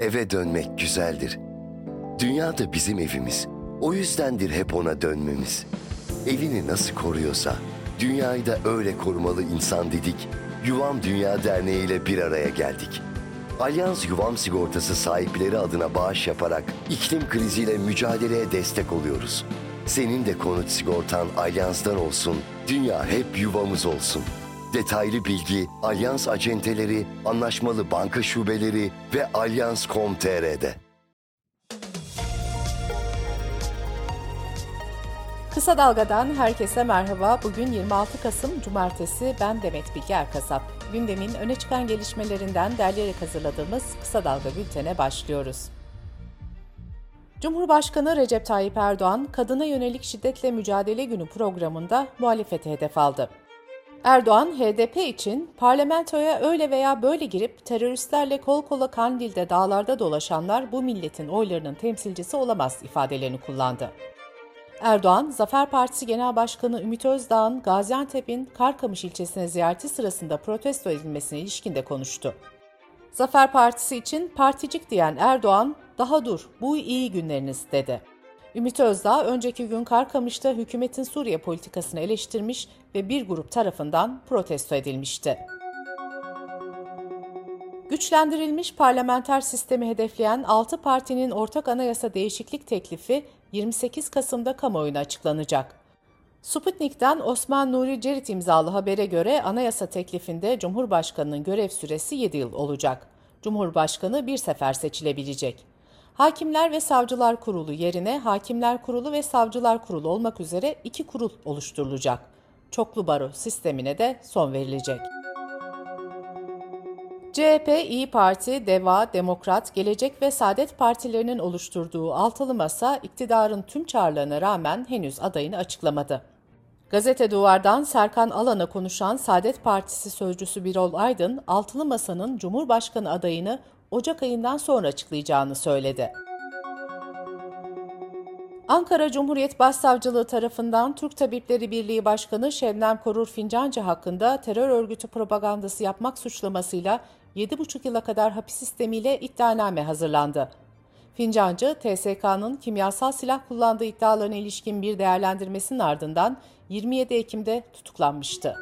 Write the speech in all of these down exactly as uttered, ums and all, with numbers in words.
Eve dönmek güzeldir. Dünya da bizim evimiz. O yüzdendir hep ona dönmemiz. Evini nasıl koruyorsa, dünyayı da öyle korumalı insan dedik. Yuvam Dünya Derneği ile bir araya geldik. Alyans Yuvam Sigortası sahipleri adına bağış yaparak iklim kriziyle mücadeleye destek oluyoruz. Senin de konut sigortan Alyans'tan olsun, dünya hep yuvamız olsun. Detaylı bilgi Alyans acenteleri, anlaşmalı banka şubeleri ve alyans nokta com nokta tr'de. Kısa Dalga'dan herkese merhaba. Bugün yirmi altı Kasım Cumartesi. Ben Demet Bilge Erkasap. Gündemin öne çıkan gelişmelerinden derleyerek hazırladığımız Kısa Dalga bültene başlıyoruz. Cumhurbaşkanı Recep Tayyip Erdoğan, Kadına Yönelik Şiddetle Mücadele Günü programında muhalefete hedef aldı. Erdoğan, H D P için parlamentoya öyle veya böyle girip teröristlerle kol kola Kandil'de dağlarda dolaşanlar bu milletin oylarının temsilcisi olamaz ifadelerini kullandı. Erdoğan, Zafer Partisi Genel Başkanı Ümit Özdağ'ın Gaziantep'in Karkamış ilçesine ziyareti sırasında protesto edilmesine ilişkin de konuştu. Zafer Partisi için particik diyen Erdoğan, "Daha dur, bu iyi günleriniz." dedi. Ümit Özdağ, önceki gün Karkamış'ta hükümetin Suriye politikasını eleştirmiş ve bir grup tarafından protesto edilmişti. Güçlendirilmiş parlamenter sistemi hedefleyen altı partinin ortak anayasa değişiklik teklifi yirmi sekiz Kasım'da kamuoyuna açıklanacak. Sputnik'ten Osman Nuri Cerit imzalı habere göre anayasa teklifinde Cumhurbaşkanı'nın görev süresi yedi yıl olacak. Cumhurbaşkanı bir sefer seçilebilecek. Hakimler ve Savcılar Kurulu yerine Hakimler Kurulu ve Savcılar Kurulu olmak üzere iki kurul oluşturulacak. Çoklu baro sistemine de son verilecek. C H P, İyi Parti, DEVA, Demokrat, Gelecek ve Saadet partilerinin oluşturduğu altılı masa iktidarın tüm çağrılarına rağmen henüz adayını açıklamadı. Gazete Duvar'dan Serkan Alan'a konuşan Saadet Partisi sözcüsü Birol Aydın, altılı masanın Cumhurbaşkanı adayını Ocak ayından sonra açıklayacağını söyledi. Ankara Cumhuriyet Başsavcılığı tarafından Türk Tabipleri Birliği Başkanı Şebnem Korur Fincancı hakkında terör örgütü propagandası yapmak suçlamasıyla yedi buçuk yıla kadar hapis sistemiyle iddianame hazırlandı. Fincancı, T S K'nın kimyasal silah kullandığı iddialarına ilişkin bir değerlendirmesinin ardından yirmi yedi Ekim'de tutuklanmıştı.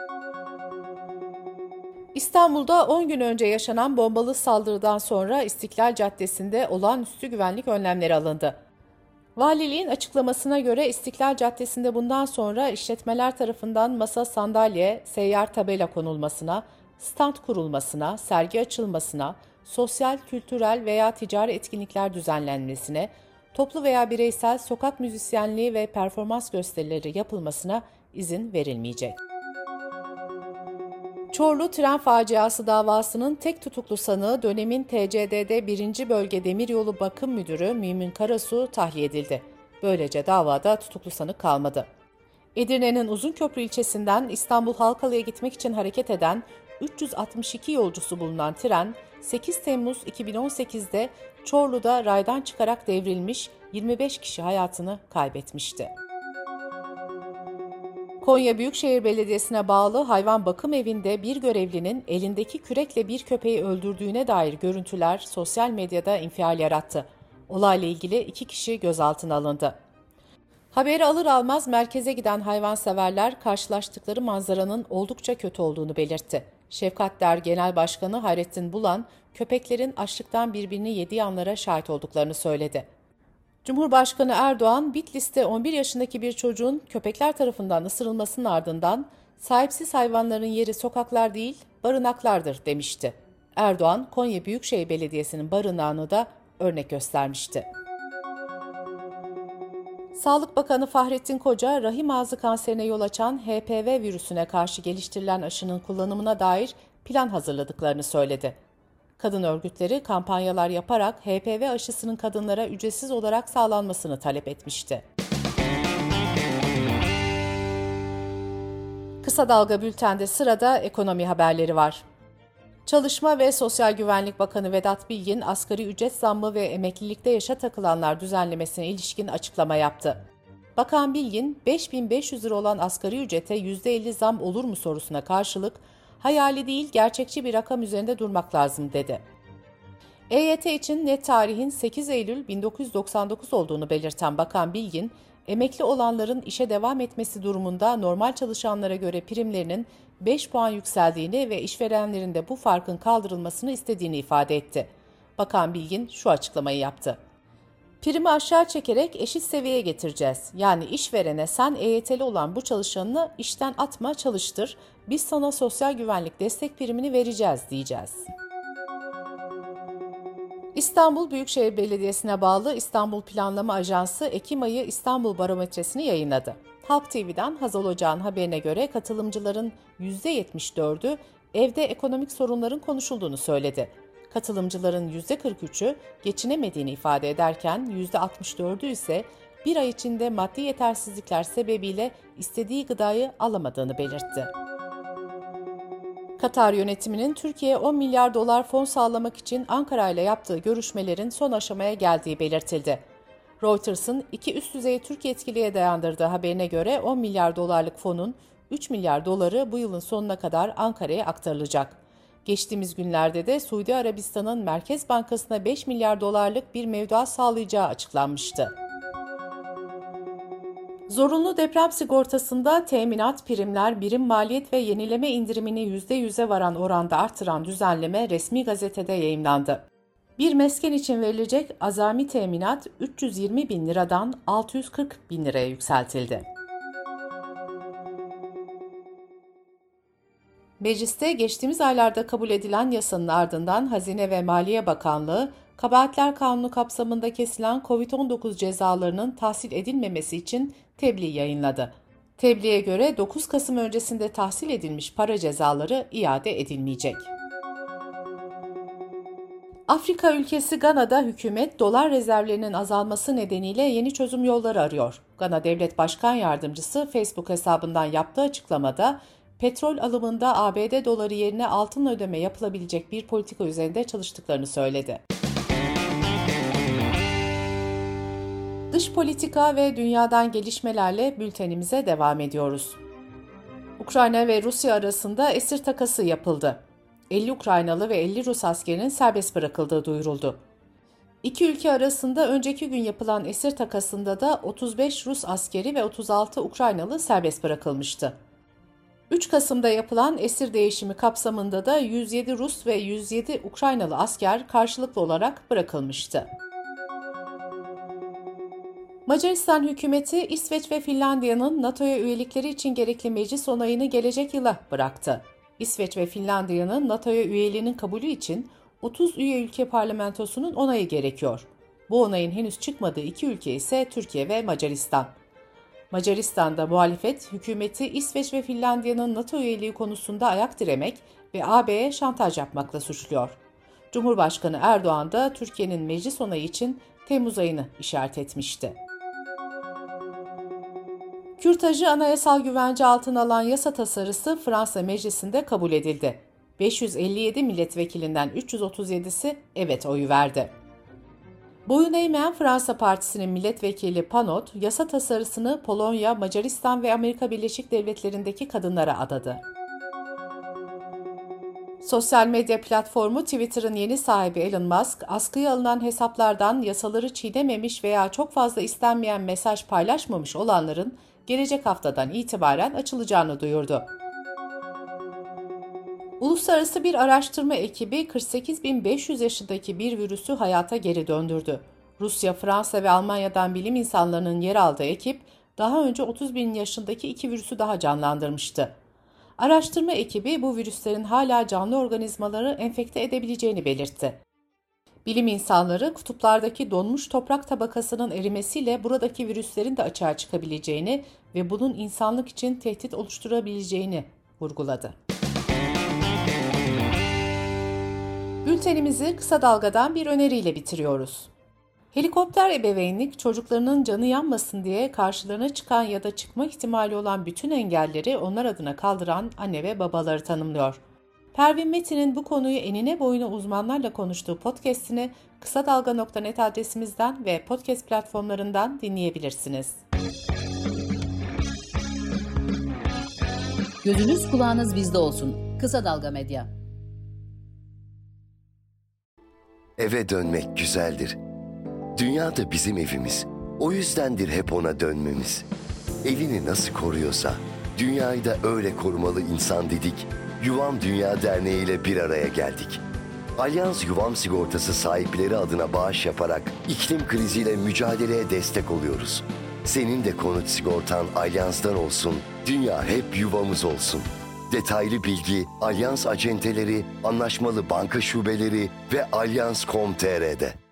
İstanbul'da on gün önce yaşanan bombalı saldırıdan sonra İstiklal Caddesi'nde olağanüstü güvenlik önlemleri alındı. Valiliğin açıklamasına göre İstiklal Caddesi'nde bundan sonra işletmeler tarafından masa, sandalye, seyyar tabela konulmasına, stand kurulmasına, sergi açılmasına, sosyal, kültürel veya ticari etkinlikler düzenlenmesine, toplu veya bireysel sokak müzisyenliği ve performans gösterileri yapılmasına izin verilmeyecek. Çorlu tren faciası davasının tek tutuklu sanığı dönemin T C D D birinci Bölge Demiryolu Bakım Müdürü Mümin Karasu tahliye edildi. Böylece davada tutuklu sanık kalmadı. Edirne'nin Uzunköprü ilçesinden İstanbul Halkalı'ya gitmek için hareket eden üç yüz altmış iki yolcusu bulunan tren sekiz Temmuz iki bin on sekiz'de Çorlu'da raydan çıkarak devrilmiş, yirmi beş kişi hayatını kaybetmişti. Konya Büyükşehir Belediyesi'ne bağlı hayvan bakım evinde bir görevlinin elindeki kürekle bir köpeği öldürdüğüne dair görüntüler sosyal medyada infial yarattı. Olayla ilgili iki kişi gözaltına alındı. Haberi alır almaz merkeze giden hayvanseverler karşılaştıkları manzaranın oldukça kötü olduğunu belirtti. Şefkat Der Genel Başkanı Hayrettin Bulan, köpeklerin açlıktan birbirini yediği anlara şahit olduklarını söyledi. Cumhurbaşkanı Erdoğan, Bitlis'te on bir yaşındaki bir çocuğun köpekler tarafından ısırılmasının ardından sahipsiz hayvanların yeri sokaklar değil, barınaklardır demişti. Erdoğan, Konya Büyükşehir Belediyesi'nin barınağını da örnek göstermişti. Sağlık Bakanı Fahrettin Koca, rahim ağzı kanserine yol açan H P V virüsüne karşı geliştirilen aşının kullanımına dair plan hazırladıklarını söyledi. Kadın örgütleri kampanyalar yaparak H P V aşısının kadınlara ücretsiz olarak sağlanmasını talep etmişti. Kısa Dalga Bülten'de sırada ekonomi haberleri var. Çalışma ve Sosyal Güvenlik Bakanı Vedat Bilgin, asgari ücret zammı ve emeklilikte yaşa takılanlar düzenlemesine ilişkin açıklama yaptı. Bakan Bilgin, beş bin beş yüz lira olan asgari ücrete yüzde elli zam olur mu sorusuna karşılık, hayali değil gerçekçi bir rakam üzerinde durmak lazım dedi. E Y T için net tarihin sekiz Eylül bin dokuz yüz doksan dokuz olduğunu belirten Bakan Bilgin, emekli olanların işe devam etmesi durumunda normal çalışanlara göre primlerinin beş puan yükseldiğini ve işverenlerin de bu farkın kaldırılmasını istediğini ifade etti. Bakan Bilgin şu açıklamayı yaptı. Primi aşağı çekerek eşit seviyeye getireceğiz. Yani işverene sen E Y T'li olan bu çalışanını işten atma, çalıştır. Biz sana sosyal güvenlik destek primini vereceğiz diyeceğiz. İstanbul Büyükşehir Belediyesi'ne bağlı İstanbul Planlama Ajansı Ekim ayı İstanbul Barometresini yayınladı. Halk T V'den Hazal Ocağ'ın haberine göre katılımcıların yüzde yetmiş dördü evde ekonomik sorunların konuşulduğunu söyledi. Katılımcıların yüzde kırk üçü geçinemediğini ifade ederken yüzde altmış dördü ise bir ay içinde maddi yetersizlikler sebebiyle istediği gıdayı alamadığını belirtti. Katar yönetiminin Türkiye'ye on milyar dolar fon sağlamak için Ankara ile yaptığı görüşmelerin son aşamaya geldiği belirtildi. Reuters'ın iki üst düzey Türk yetkiliye dayandırdığı haberine göre on milyar dolarlık fonun üç milyar doları bu yılın sonuna kadar Ankara'ya aktarılacak. Geçtiğimiz günlerde de Suudi Arabistan'ın Merkez Bankası'na beş milyar dolarlık bir mevduat sağlayacağı açıklanmıştı. Zorunlu deprem sigortasında teminat, primler, birim maliyet ve yenileme indirimini yüzde yüze varan oranda artıran düzenleme resmi gazetede yayımlandı. Bir mesken için verilecek azami teminat üç yüz yirmi bin liradan altı yüz kırk bin liraya yükseltildi. Mecliste geçtiğimiz aylarda kabul edilen yasanın ardından Hazine ve Maliye Bakanlığı, Kabahatler Kanunu kapsamında kesilen kovid on dokuz cezalarının tahsil edilmemesi için tebliğ yayınladı. Tebliğe göre dokuz Kasım öncesinde tahsil edilmiş para cezaları iade edilmeyecek. Afrika ülkesi Gana'da hükümet dolar rezervlerinin azalması nedeniyle yeni çözüm yolları arıyor. Gana Devlet Başkan Yardımcısı Facebook hesabından yaptığı açıklamada, petrol alımında A B D doları yerine altın ödeme yapılabilecek bir politika üzerinde çalıştıklarını söyledi. Dış politika ve dünyadan gelişmelerle bültenimize devam ediyoruz. Ukrayna ve Rusya arasında esir takası yapıldı. elli Ukraynalı ve elli Rus askerinin serbest bırakıldığı duyuruldu. İki ülke arasında önceki gün yapılan esir takasında da otuz beş Rus askeri ve otuz altı Ukraynalı serbest bırakılmıştı. üç Kasım'da yapılan esir değişimi kapsamında da yüz yedi Rus ve yüz yedi Ukraynalı asker karşılıklı olarak bırakılmıştı. Macaristan hükümeti İsveç ve Finlandiya'nın NATO'ya üyelikleri için gerekli meclis onayını gelecek yıla bıraktı. İsveç ve Finlandiya'nın NATO'ya üyeliğinin kabulü için otuz üye ülke parlamentosunun onayı gerekiyor. Bu onayın henüz çıkmadığı iki ülke ise Türkiye ve Macaristan. Macaristan'da muhalefet, hükümeti İsveç ve Finlandiya'nın NATO üyeliği konusunda ayak diremek ve A B'ye şantaj yapmakla suçluyor. Cumhurbaşkanı Erdoğan da Türkiye'nin meclis onayı için Temmuz ayını işaret etmişti. Kürtajı anayasal güvence altına alan yasa tasarısı Fransa Meclisi'nde kabul edildi. beş yüz elli yedi milletvekilinden üç yüz otuz yedisi evet oyu verdi. Boyun eğmeyen Fransa Partisi'nin milletvekili Panot, yasa tasarısını Polonya, Macaristan ve Amerika Birleşik Devletleri'ndeki kadınlara adadı. Sosyal medya platformu Twitter'ın yeni sahibi Elon Musk, askıya alınan hesaplardan yasaları çiğnememiş veya çok fazla istenmeyen mesaj paylaşmamış olanların gelecek haftadan itibaren açılacağını duyurdu. Uluslararası bir araştırma ekibi kırk sekiz bin beş yüz yaşındaki bir virüsü hayata geri döndürdü. Rusya, Fransa ve Almanya'dan bilim insanlarının yer aldığı ekip, daha önce otuz bin yaşındaki iki virüsü daha canlandırmıştı. Araştırma ekibi bu virüslerin hala canlı organizmaları enfekte edebileceğini belirtti. Bilim insanları kutuplardaki donmuş toprak tabakasının erimesiyle buradaki virüslerin de açığa çıkabileceğini ve bunun insanlık için tehdit oluşturabileceğini vurguladı. Bültenimizi kısa dalgadan bir öneriyle bitiriyoruz. Helikopter ebeveynlik, çocuklarının canı yanmasın diye karşılarına çıkan ya da çıkma ihtimali olan bütün engelleri onlar adına kaldıran anne ve babaları tanımlıyor. Pervin Metin'in bu konuyu enine boyuna uzmanlarla konuştuğu podcast'ini kısa dalga nokta net adresimizden ve podcast platformlarından dinleyebilirsiniz. Gözünüz kulağınız bizde olsun. Kısa Dalga Medya. Eve dönmek güzeldir. Dünya da bizim evimiz. O yüzdendir hep ona dönmemiz. Evini nasıl koruyorsa, dünyayı da öyle korumalı insan dedik. Yuvam Dünya Derneği ile bir araya geldik. Alyans Yuvam Sigortası sahipleri adına bağış yaparak iklim kriziyle mücadeleye destek oluyoruz. Senin de konut sigortan Alyans'tan olsun, dünya hep yuvamız olsun. Detaylı bilgi Alyans acenteleri, anlaşmalı banka şubeleri ve alyans nokta com nokta tr'de.